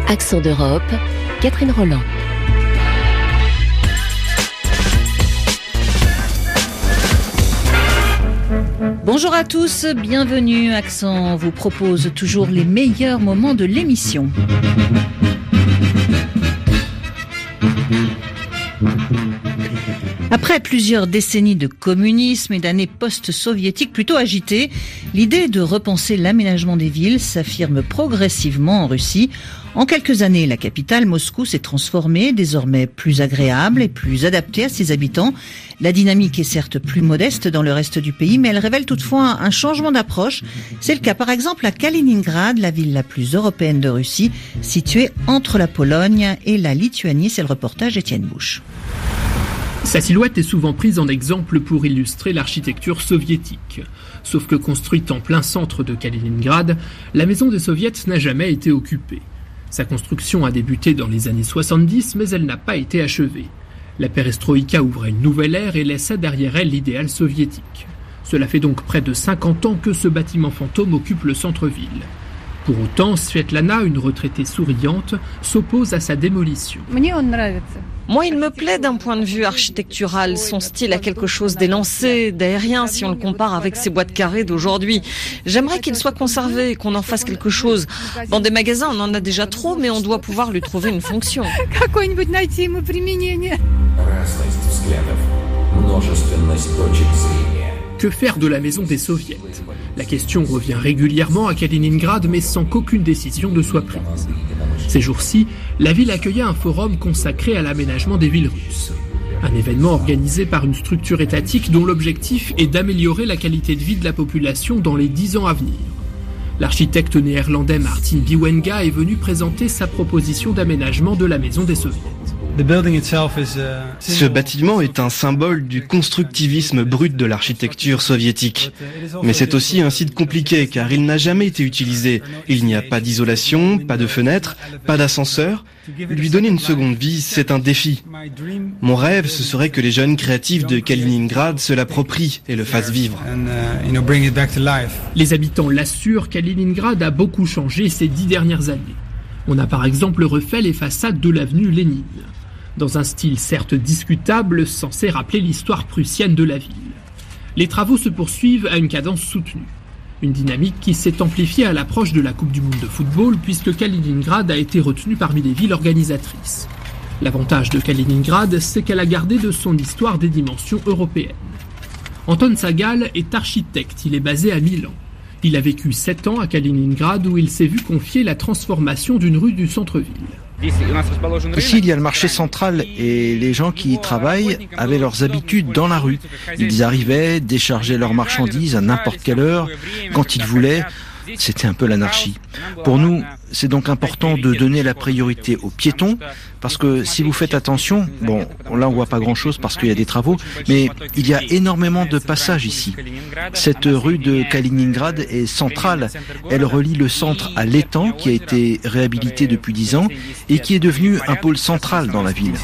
Accent d'Europe, Catherine Roland. Bonjour à tous, bienvenue. Accent vous propose toujours les meilleurs moments de l'émission. Après plusieurs décennies de communisme et d'années post-soviétiques plutôt agitées, l'idée de repenser l'aménagement des villes s'affirme progressivement en Russie. En quelques années, la capitale, Moscou, s'est transformée, désormais plus agréable et plus adaptée à ses habitants. La dynamique est certes plus modeste dans le reste du pays, mais elle révèle toutefois un changement d'approche. C'est le cas par exemple à Kaliningrad, la ville la plus européenne de Russie, située entre la Pologne et la Lituanie. C'est le reportage d'Étienne Bouche. Sa silhouette est souvent prise en exemple pour illustrer l'architecture soviétique. Sauf que construite en plein centre de Kaliningrad, la maison des soviets n'a jamais été occupée. Sa construction a débuté dans les années 70, mais elle n'a pas été achevée. La perestroïka ouvrait une nouvelle ère et laissa derrière elle l'idéal soviétique. Cela fait donc près de 50 ans que ce bâtiment fantôme occupe le centre-ville. Pour autant, Svetlana, une retraitée souriante, s'oppose à sa démolition. Moi, il me plaît d'un point de vue architectural. Son style a quelque chose d'élancé, d'aérien, si on le compare avec ces boîtes carrées d'aujourd'hui. J'aimerais qu'il soit conservé, qu'on en fasse quelque chose. Dans des magasins, on en a déjà trop, mais on doit pouvoir lui trouver une fonction. Que faire de la maison des soviets ? La question revient régulièrement à Kaliningrad, mais sans qu'aucune décision ne soit prise. Ces jours-ci, la ville accueillait un forum consacré à l'aménagement des villes russes. Un événement organisé par une structure étatique dont l'objectif est d'améliorer la qualité de vie de la population dans les 10 ans à venir. L'architecte néerlandais Martin Biwenga est venu présenter sa proposition d'aménagement de la maison des soviets. Ce bâtiment est un symbole du constructivisme brut de l'architecture soviétique. Mais c'est aussi un site compliqué car il n'a jamais été utilisé. Il n'y a pas d'isolation, pas de fenêtres, pas d'ascenseur. Lui donner une seconde vie, c'est un défi. Mon rêve, ce serait que les jeunes créatifs de Kaliningrad se l'approprient et le fassent vivre. Les habitants l'assurent, Kaliningrad a beaucoup changé ces 10 dernières années. On a par exemple refait les façades de l'avenue Lénine, dans un style certes discutable, censé rappeler l'histoire prussienne de la ville. Les travaux se poursuivent à une cadence soutenue. Une dynamique qui s'est amplifiée à l'approche de la Coupe du Monde de football, puisque Kaliningrad a été retenue parmi les villes organisatrices. L'avantage de Kaliningrad, c'est qu'elle a gardé de son histoire des dimensions européennes. Anton Sagal est architecte, il est basé à Milan. Il a vécu 7 ans à Kaliningrad où il s'est vu confier la transformation d'une rue du centre-ville. Ici, il y a le marché central et les gens qui y travaillent avaient leurs habitudes dans la rue. Ils arrivaient, déchargeaient leurs marchandises à n'importe quelle heure, quand ils voulaient. C'était un peu l'anarchie. Pour nous, c'est donc important de donner la priorité aux piétons, parce que si vous faites attention, bon, là on voit pas grand-chose parce qu'il y a des travaux, mais il y a énormément de passages ici. Cette rue de Kaliningrad est centrale. Elle relie le centre à l'étang qui a été réhabilité depuis 10 ans et qui est devenu un pôle central dans la ville.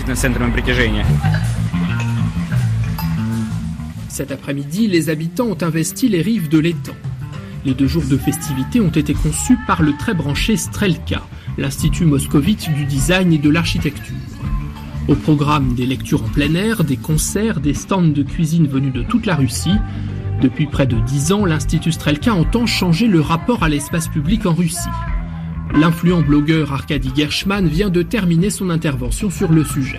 Cet après-midi, les habitants ont investi les rives de l'étang. Les 2 jours de festivités ont été conçus par le très branché Strelka, l'Institut moscovite du design et de l'architecture. Au programme, des lectures en plein air, des concerts, des stands de cuisine venus de toute la Russie. Depuis près de 10 ans, l'Institut Strelka entend changer le rapport à l'espace public en Russie. L'influent blogueur Arkady Gershman vient de terminer son intervention sur le sujet.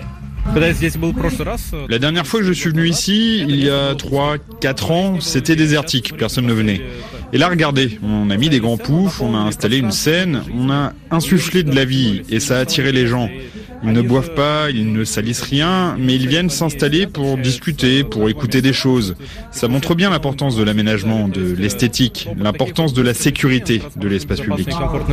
La dernière fois que je suis venu ici, il y a 3-4 ans, c'était désertique, personne ne venait. Et là, regardez, on a mis des grands poufs, on a installé une scène, on a insufflé de la vie et ça a attiré les gens. Ils ne boivent pas, ils ne salissent rien, mais ils viennent s'installer pour discuter, pour écouter des choses. Ça montre bien l'importance de l'aménagement, de l'esthétique, l'importance de la sécurité de l'espace public.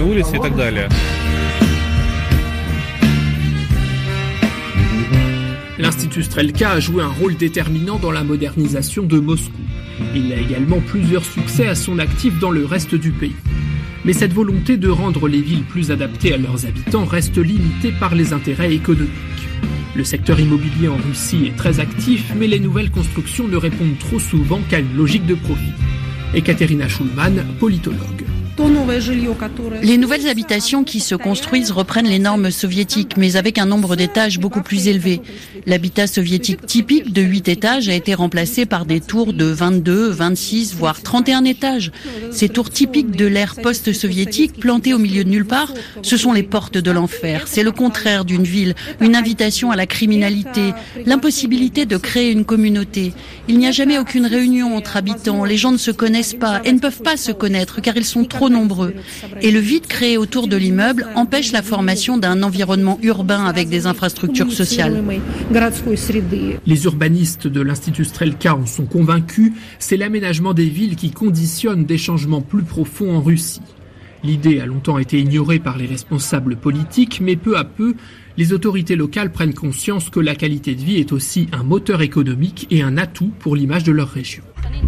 L'Institut Strelka a joué un rôle déterminant dans la modernisation de Moscou. Il a également plusieurs succès à son actif dans le reste du pays. Mais cette volonté de rendre les villes plus adaptées à leurs habitants reste limitée par les intérêts économiques. Le secteur immobilier en Russie est très actif, mais les nouvelles constructions ne répondent trop souvent qu'à une logique de profit. Ekaterina Schulman, politologue. Les nouvelles habitations qui se construisent reprennent les normes soviétiques, mais avec un nombre d'étages beaucoup plus élevé. L'habitat soviétique typique de 8 étages a été remplacé par des tours de 22, 26, voire 31 étages. Ces tours typiques de l'ère post-soviétique, plantées au milieu de nulle part, ce sont les portes de l'enfer. C'est le contraire d'une ville, une invitation à la criminalité, l'impossibilité de créer une communauté. Il n'y a jamais aucune réunion entre habitants, les gens ne se connaissent pas et ne peuvent pas se connaître car ils sont trop nombreux. Et le vide créé autour de l'immeuble empêche la formation d'un environnement urbain avec des infrastructures sociales. Les urbanistes de l'Institut Strelka en sont convaincus, c'est l'aménagement des villes qui conditionne des changements plus profonds en Russie. L'idée a longtemps été ignorée par les responsables politiques, mais peu à peu, les autorités locales prennent conscience que la qualité de vie est aussi un moteur économique et un atout pour l'image de leur région.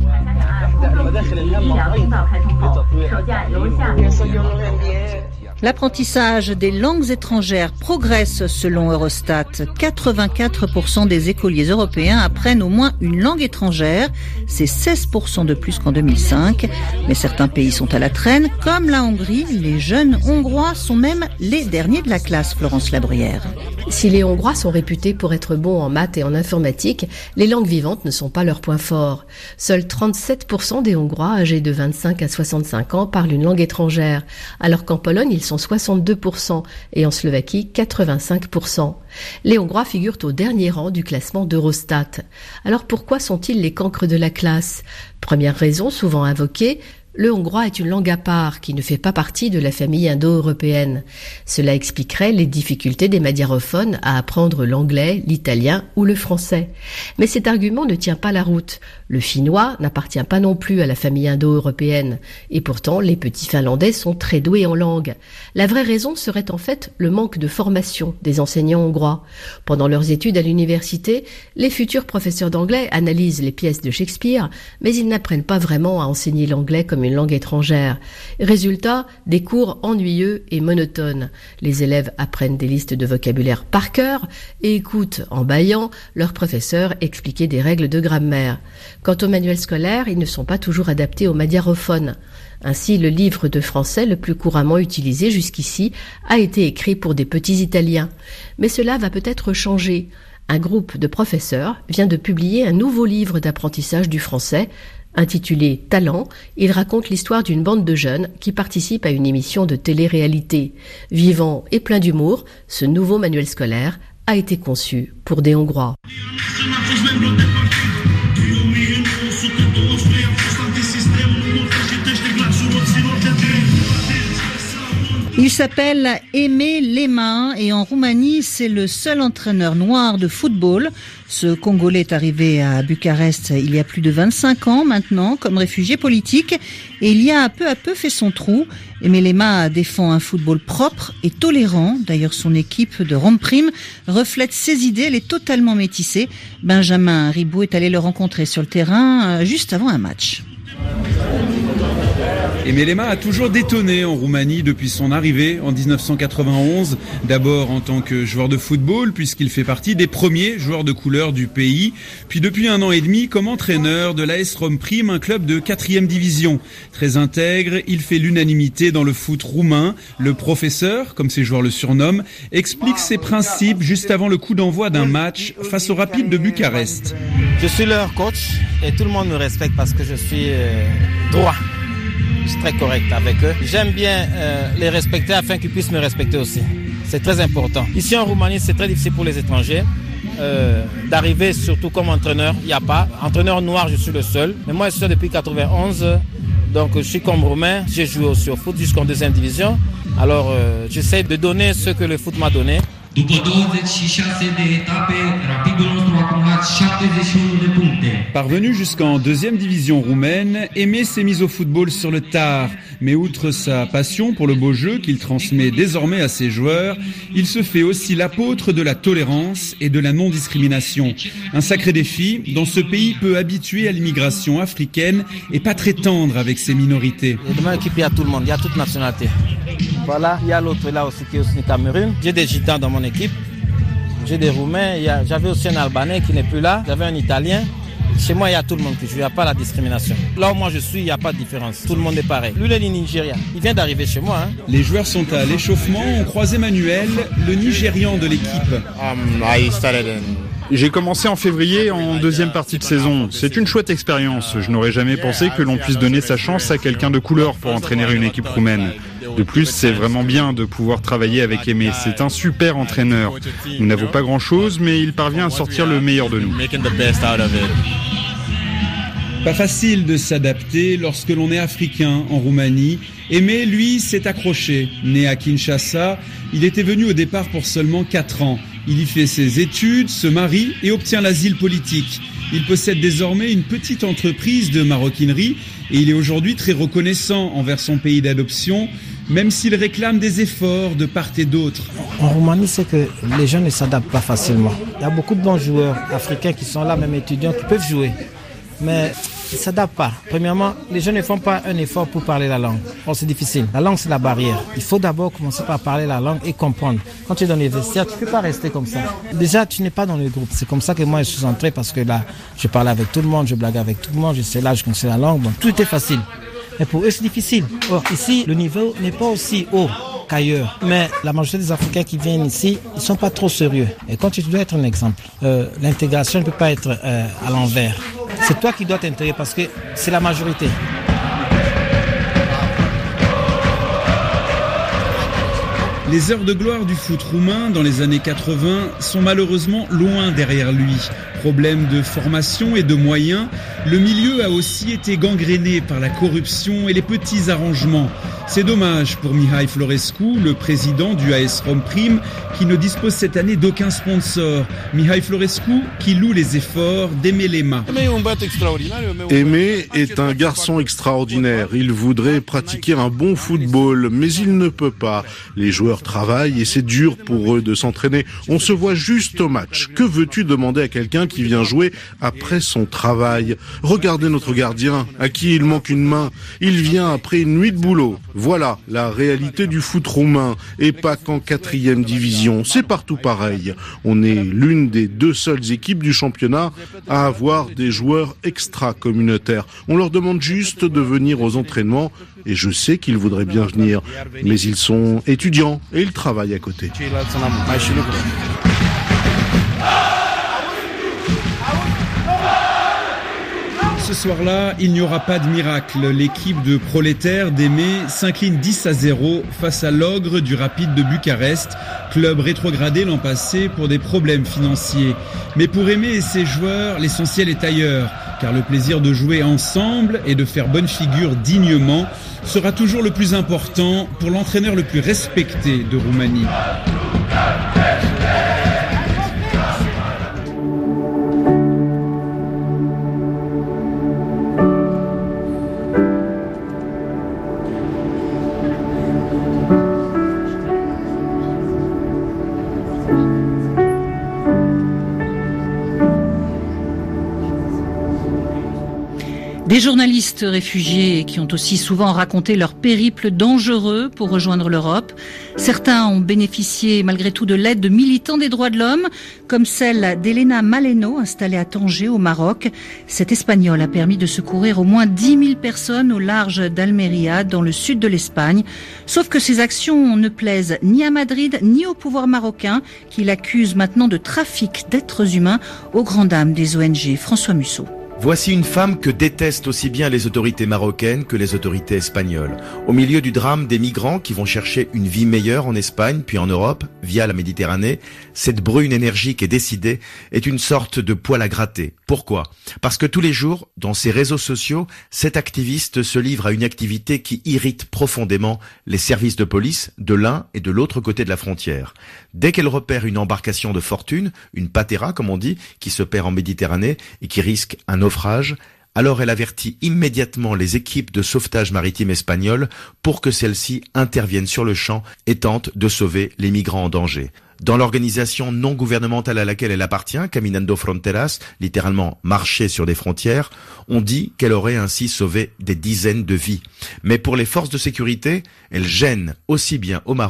L'apprentissage des langues étrangères progresse selon Eurostat. 84% des écoliers européens apprennent au moins une langue étrangère. C'est 16% de plus qu'en 2005. Mais certains pays sont à la traîne, comme la Hongrie. Les jeunes Hongrois sont même les derniers de la classe, Florence Labruyère. Si les Hongrois sont réputés pour être bons en maths et en informatique, les langues vivantes ne sont pas leur point fort. Seuls 37% des Hongrois âgés de 25 à 65 ans parlent une langue étrangère, alors qu'en Pologne, ils sont 62% et en Slovaquie, 85%. Les Hongrois figurent au dernier rang du classement d'Eurostat. Alors pourquoi sont-ils les cancres de la classe ? Première raison souvent invoquée, le hongrois est une langue à part qui ne fait pas partie de la famille indo-européenne. Cela expliquerait les difficultés des madiarophones à apprendre l'anglais, l'italien ou le français. Mais cet argument ne tient pas la route. Le finnois n'appartient pas non plus à la famille indo-européenne. Et pourtant, les petits finlandais sont très doués en langue. La vraie raison serait en fait le manque de formation des enseignants hongrois. Pendant leurs études à l'université, les futurs professeurs d'anglais analysent les pièces de Shakespeare, mais ils n'apprennent pas vraiment à enseigner l'anglais comme une langue étrangère. Résultat, des cours ennuyeux et monotones. Les élèves apprennent des listes de vocabulaire par cœur et écoutent, en bâillant, leurs professeurs expliquer des règles de grammaire. Quant aux manuels scolaires, ils ne sont pas toujours adaptés aux madiarophones. Ainsi, le livre de français le plus couramment utilisé jusqu'ici a été écrit pour des petits Italiens. Mais cela va peut-être changer. Un groupe de professeurs vient de publier un nouveau livre d'apprentissage du français. Intitulé « Talent », il raconte l'histoire d'une bande de jeunes qui participent à une émission de télé-réalité. Vivant et plein d'humour, ce nouveau manuel scolaire a été conçu pour des Hongrois. Il s'appelle Aimé Lema et en Roumanie, c'est le seul entraîneur noir de football. Ce Congolais est arrivé à Bucarest il y a plus de 25 ans maintenant comme réfugié politique et il y a peu à peu fait son trou. Aimé Lema défend un football propre et tolérant. D'ailleurs, son équipe de Romprim reflète ses idées. Elle est totalement métissée. Benjamin Ribou est allé le rencontrer sur le terrain juste avant un match. Aimé Lema a toujours détonné en Roumanie depuis son arrivée en 1991, d'abord en tant que joueur de football puisqu'il fait partie des premiers joueurs de couleur du pays, puis depuis 1 an et demi comme entraîneur de l'AS Romprim, un club de 4e division. Très intègre, il fait l'unanimité dans le foot roumain. Le professeur, comme ses joueurs le surnomment, explique ses principes juste avant le coup d'envoi d'un match face au Rapid de Bucarest. Je suis leur coach et tout le monde me respecte parce que je suis droit. Je suis très correct avec eux. J'aime bien les respecter afin qu'ils puissent me respecter aussi. C'est très important. Ici en Roumanie, c'est très difficile pour les étrangers d'arriver, surtout comme entraîneur. Il n'y a pas. Entraîneur noir, je suis le seul. Mais moi, je suis depuis 91. Donc, je suis comme Roumain. J'ai joué aussi au foot jusqu'en 2e division. Alors, j'essaie de donner ce que le foot m'a donné. După 26 de etape, Rapidul nostru a acumulat 71 de puncte. Parvenu jusqu'en 2e division roumaine, Aimé s'est mis au football sur le tard. Mais outre sa passion pour le beau jeu qu'il transmet désormais à ses joueurs, il se fait aussi l'apôtre de la tolérance et de la non-discrimination. Un sacré défi dans ce pays peu habitué à l'immigration africaine et pas très tendre avec ses minorités. Dans mon équipe, il y a tout le monde, il y a toute nationalité. Voilà, il y a l'autre là aussi qui est aussi Cameroun. J'ai des Gitans dans mon équipe, j'ai des Roumains, j'avais aussi un Albanais qui n'est plus là, j'avais un Italien, Chez moi, il y a tout le monde qui joue, il n'y a pas la discrimination. Là où moi je suis, il n'y a pas de différence. Tout le monde est pareil. Lui, il est nigérien. Il vient d'arriver chez moi. Les joueurs sont à l'échauffement. On croise Emmanuel, le Nigérian de l'équipe. J'ai commencé en février en deuxième partie de saison. C'est une chouette expérience. Je n'aurais jamais pensé que l'on puisse donner sa chance à quelqu'un de couleur pour entraîner une équipe roumaine. De plus, c'est vraiment bien de pouvoir travailler avec Aimé. C'est un super entraîneur. Nous n'avons pas grand-chose, mais il parvient à sortir le meilleur de nous. Pas facile de s'adapter lorsque l'on est africain en Roumanie. Aimé, lui, s'est accroché. Né à Kinshasa, il était venu au départ pour seulement 4 ans. Il y fait ses études, se marie et obtient l'asile politique. Il possède désormais une petite entreprise de maroquinerie et il est aujourd'hui très reconnaissant envers son pays d'adoption, même s'il réclame des efforts de part et d'autre. En Roumanie, c'est que les gens ne s'adaptent pas facilement. Il y a beaucoup de bons joueurs africains qui sont là, même étudiants, qui peuvent jouer. Mais ils ne s'adaptent pas. Premièrement, les gens ne font pas un effort pour parler la langue. Bon, c'est difficile. La langue, c'est la barrière. Il faut d'abord commencer par parler la langue et comprendre. Quand tu es dans les vestiaires, tu ne peux pas rester comme ça. Déjà, tu n'es pas dans le groupe. C'est comme ça que moi, je suis entré parce que là, je parlais avec tout le monde, je blaguais avec tout le monde, je sais là, je connaissais la langue. Bon, tout était facile. Mais pour eux, c'est difficile. Or, ici, le niveau n'est pas aussi haut qu'ailleurs. Mais la majorité des Africains qui viennent ici, ils ne sont pas trop sérieux. Et quand tu dois être un exemple, l'intégration ne peut pas être à l'envers. C'est toi qui dois t'intégrer parce que c'est la majorité. Les heures de gloire du foot roumain dans les années 80 sont malheureusement loin derrière lui. Problème de formation et de moyens, le milieu a aussi été gangréné par la corruption et les petits arrangements. C'est dommage pour Mihai Florescu, le président du AS Rome Prime, qui ne dispose cette année d'aucun sponsor. Mihai Florescu qui loue les efforts d'Aimé Lema. Aimé est un garçon extraordinaire. Il voudrait pratiquer un bon football, mais il ne peut pas. Les joueurs travaillent et c'est dur pour eux de s'entraîner. On se voit juste au match. Que veux-tu demander à quelqu'un qui vient jouer après son travail? Regardez notre gardien, à qui il manque une main. Il vient après une nuit de boulot. Voilà la réalité du foot roumain, et pas qu'en 4e division. C'est partout pareil. On est l'une des 2 seules équipes du championnat à avoir des joueurs extra-communautaires. On leur demande juste de venir aux entraînements, et je sais qu'ils voudraient bien venir, mais ils sont étudiants et ils travaillent à côté. Ce soir-là, il n'y aura pas de miracle. L'équipe de prolétaires d'Aimé s'incline 10-0 face à l'ogre du Rapide de Bucarest, club rétrogradé l'an passé pour des problèmes financiers. Mais pour Aimé et ses joueurs, l'essentiel est ailleurs, car le plaisir de jouer ensemble et de faire bonne figure dignement sera toujours le plus important pour l'entraîneur le plus respecté de Roumanie. Des journalistes réfugiés qui ont aussi souvent raconté leur périple dangereux pour rejoindre l'Europe. Certains ont bénéficié malgré tout de l'aide de militants des droits de l'homme, comme celle d'Elena Maleno, installée à Tanger au Maroc. Cette Espagnole a permis de secourir au moins 10 000 personnes au large d'Almeria, dans le sud de l'Espagne. Sauf que ces actions ne plaisent ni à Madrid, ni au pouvoir marocain, qui l'accuse maintenant de trafic d'êtres humains aux grandes dames des ONG. François Musso. Voici une femme que détestent aussi bien les autorités marocaines que les autorités espagnoles. Au milieu du drame des migrants qui vont chercher une vie meilleure en Espagne puis en Europe, via la Méditerranée, cette brune énergique et décidée est une sorte de poil à gratter. Pourquoi ? Parce que tous les jours, dans ses réseaux sociaux, cette activiste se livre à une activité qui irrite profondément les services de police de l'un et de l'autre côté de la frontière. Dès qu'elle repère une embarcation de fortune, une patera comme on dit, qui se perd en Méditerranée et qui risque un naufrage, alors elle avertit immédiatement les équipes de sauvetage maritime espagnoles pour que celles-ci interviennent sur le champ et tentent de sauver les migrants en danger. Dans l'organisation non gouvernementale à laquelle elle appartient, Caminando Fronteras, littéralement marcher sur des frontières, on dit qu'elle aurait ainsi sauvé des dizaines de vies. Mais pour les forces de sécurité, elle gêne aussi bien au Maroc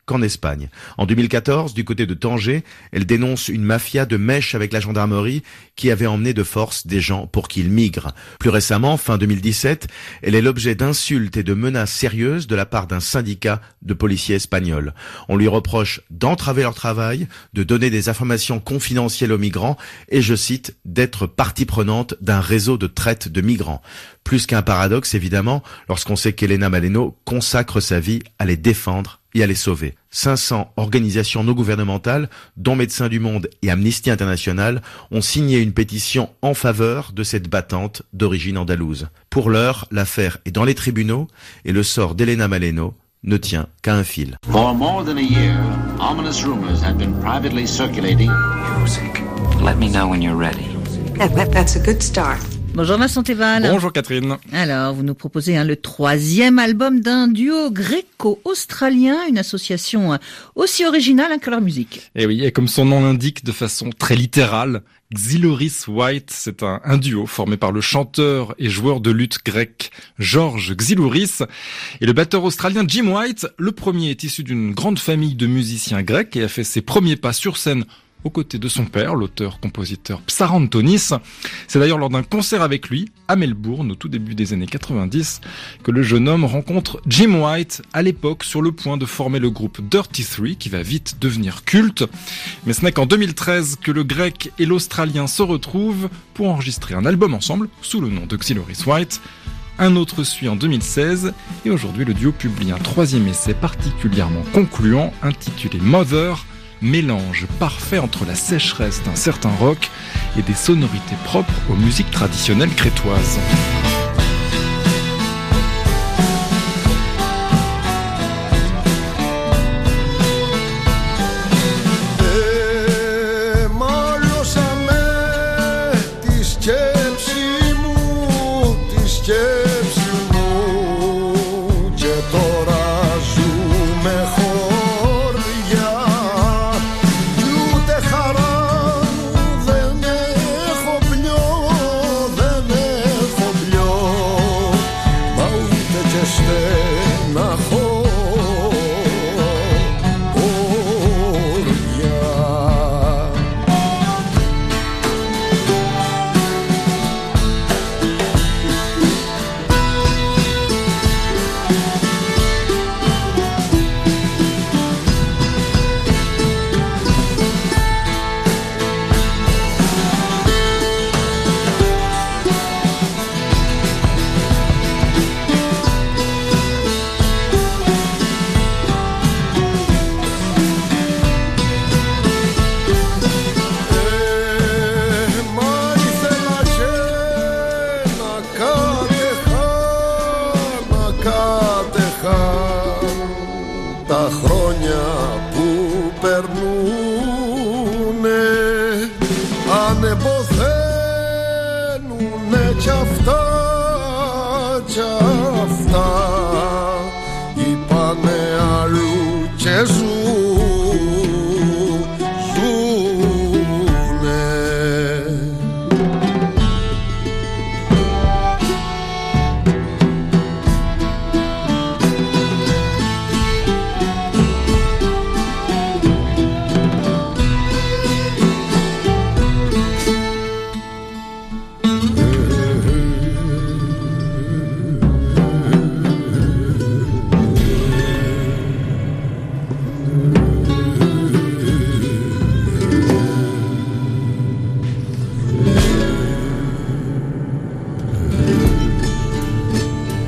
qu'en Espagne. En 2014, du côté de Tanger, elle dénonce une mafia de mèche avec la gendarmerie qui avait emmené de force des gens pour qu'ils migrent. Plus récemment, fin 2017, elle est l'objet d'insultes et de menaces sérieuses de la part d'un syndicat de policiers espagnols. On lui reproche d'entraver leur travail, de donner des informations confidentielles aux migrants et, je cite, d'être partie prenante d'un réseau de traite de migrants. Plus qu'un paradoxe, évidemment, lorsqu'on sait qu'Elena Maleno consacre sa vie à les défendre et à les sauver. 500 organisations non gouvernementales, dont Médecins du Monde et Amnesty International, ont signé une pétition en faveur de cette battante d'origine andalouse. Pour l'heure, l'affaire est dans les tribunaux et le sort d'Elena Maleno ne tient qu'à un fil. For more than a year, ominous rumors had been privately circulating. Music. Let me know when you're ready. That's a good start. Bonjour Vincent Teval. Bonjour Catherine. Alors, vous nous proposez le 3e album d'un duo gréco-australien, une association aussi originale que leur musique. Et oui, et comme son nom l'indique de façon très littérale, Xylouris White, c'est un duo formé par le chanteur et joueur de lutte grec George Xylouris et le batteur australien Jim White. Le premier est issu d'une grande famille de musiciens grecs et a fait ses premiers pas sur scène aux côtés de son père, l'auteur-compositeur Psarantonis. C'est d'ailleurs lors d'un concert avec lui, à Melbourne, au tout début des années 90, que le jeune homme rencontre Jim White, à l'époque sur le point de former le groupe Dirty Three, qui va vite devenir culte. Mais ce n'est qu'en 2013 que le grec et l'australien se retrouvent pour enregistrer un album ensemble, sous le nom de Xylouris White. Un autre suit en 2016, et aujourd'hui le duo publie un 3e essai particulièrement concluant, intitulé Mother, mélange parfait entre la sécheresse d'un certain rock et des sonorités propres aux musiques traditionnelles crétoises.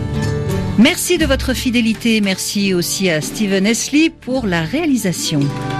Merci de votre fidélité. Merci aussi à Steven Esley pour la réalisation.